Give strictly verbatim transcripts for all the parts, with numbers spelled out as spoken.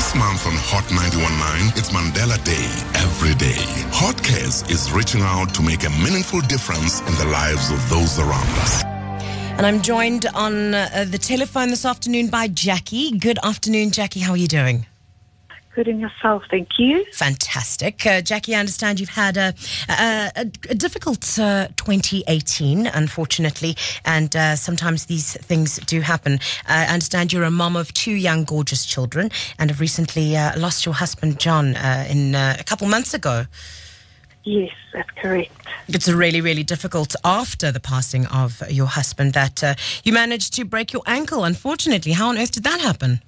This month on Hot ninety-one point nine, it's Mandela Day every day. Hot Cares is reaching out to make a meaningful difference in the lives of those around us. And I'm joined on uh, the telephone this afternoon by Jackie. Good afternoon, Jackie. How are you doing? Good, and yourself, thank you. Fantastic. Uh, Jackie, I understand you've had a, a, a, a difficult uh, twenty eighteen, unfortunately, and uh, sometimes these things do happen. Uh, I understand you're a mom of two young, gorgeous children and have recently uh, lost your husband, John, uh, in uh, a couple months ago. Yes, that's correct. It's a really, really difficult after the passing of your husband that uh, you managed to break your ankle, unfortunately. How on earth did that happen?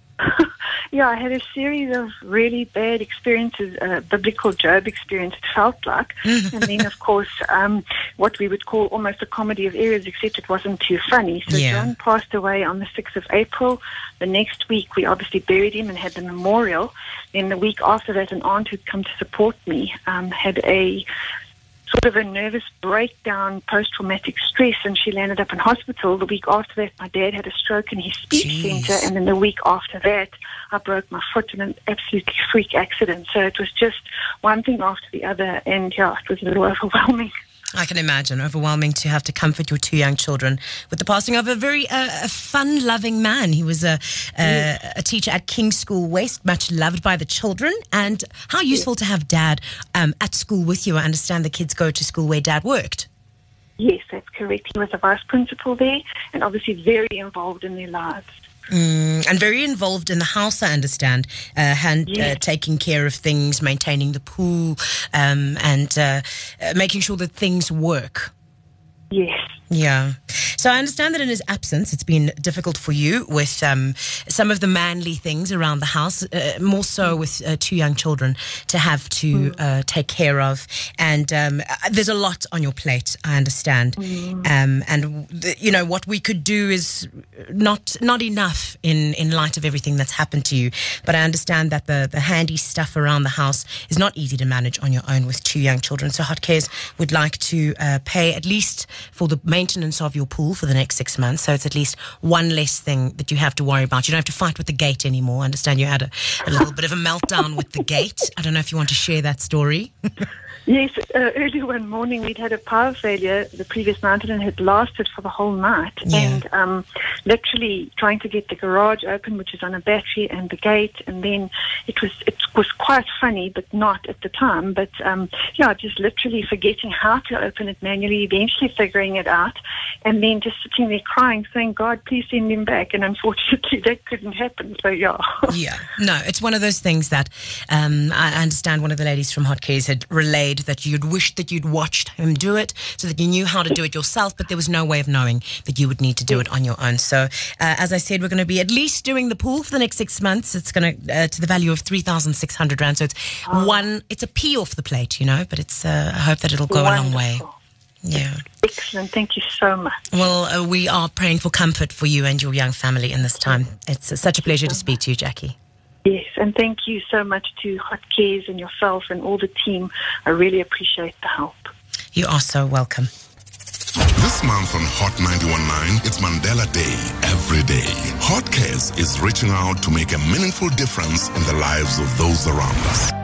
Yeah, I had a series of really bad experiences, a biblical Job experience, it felt like. And then, of course, um, what we would call almost a comedy of errors, except it wasn't too funny. So Yeah. John passed away on the sixth of April. The next week, we obviously buried him and had the memorial. Then the week after that, an aunt who'd come to support me um, had a sort of a nervous breakdown, post-traumatic stress, and she landed up in hospital. The week after that, my dad had a stroke in his speech Jeez. centre, and then the week after that, I broke my foot in an absolutely freak accident. So it was just one thing after the other, and yeah, it was a little overwhelming. I can imagine, overwhelming to have to comfort your two young children with the passing of a very uh, a fun-loving man. He was a, a, a teacher at King's School West, much loved by the children. And how useful to have Dad um, at school with you. I understand the kids go to school where Dad worked. Yes, that's correct. He was a vice principal there, and obviously very involved in their lives. Mm, and very involved in the house, I understand, uh, hand, Yes. uh, taking care of things, maintaining the pool, um, and uh, uh, making sure that things work. Yes. Yeah. So I understand that in his absence, it's been difficult for you with um, some of the manly things around the house, uh, more so with uh, two young children to have to Mm. uh, take care of. And um, uh, there's a lot on your plate, I understand. Mm. Um, and, the, you know, what we could do is not not enough in, in light of everything that's happened to you. But I understand that the, the handy stuff around the house is not easy to manage on your own with two young children. So Hot Cares would like to uh, pay at least for the maintenance of your pool for the next six months. So it's at least one less thing that you have to worry about. You don't have to fight with the gate anymore. I understand you had a, a little bit of a meltdown with the gate. I don't know if you want to share that story. Yes, uh, early one morning we'd had a power failure the previous night, and it had lasted for the whole night. Yeah. And um, literally trying to get the garage open, which is on a battery, and the gate. And then it was it was quite funny, but not at the time. But um, yeah, just literally forgetting how to open it manually, eventually figuring it out, and then just sitting there crying, saying, "God, please send him back." And unfortunately, that couldn't happen. So yeah. Yeah, no, it's one of those things that um, I understand one of the ladies from Hot Cares had relayed that you'd wished that you'd watched him do it so that you knew how to do it yourself, but there was no way of knowing that you would need to do it on your own. So, uh, as I said, we're going to be at least doing the pool for the next six months. It's going to uh, to the value of three thousand six hundred rand. So it's Oh. one, it's a pee off the plate, you know, but it's, uh, I hope that it'll go a long way. Wonderful. Yeah. Excellent. Thank you so much. Well, uh, we are praying for comfort for you and your young family in this time. It's uh, such a pleasure to speak to you, Jackie. Yes, and thank you so much to Hot Cares and yourself and all the team. I really appreciate the help. You are so welcome. This month on Hot ninety-one point nine, it's Mandela Day every day. Hot Cares is reaching out to make a meaningful difference in the lives of those around us.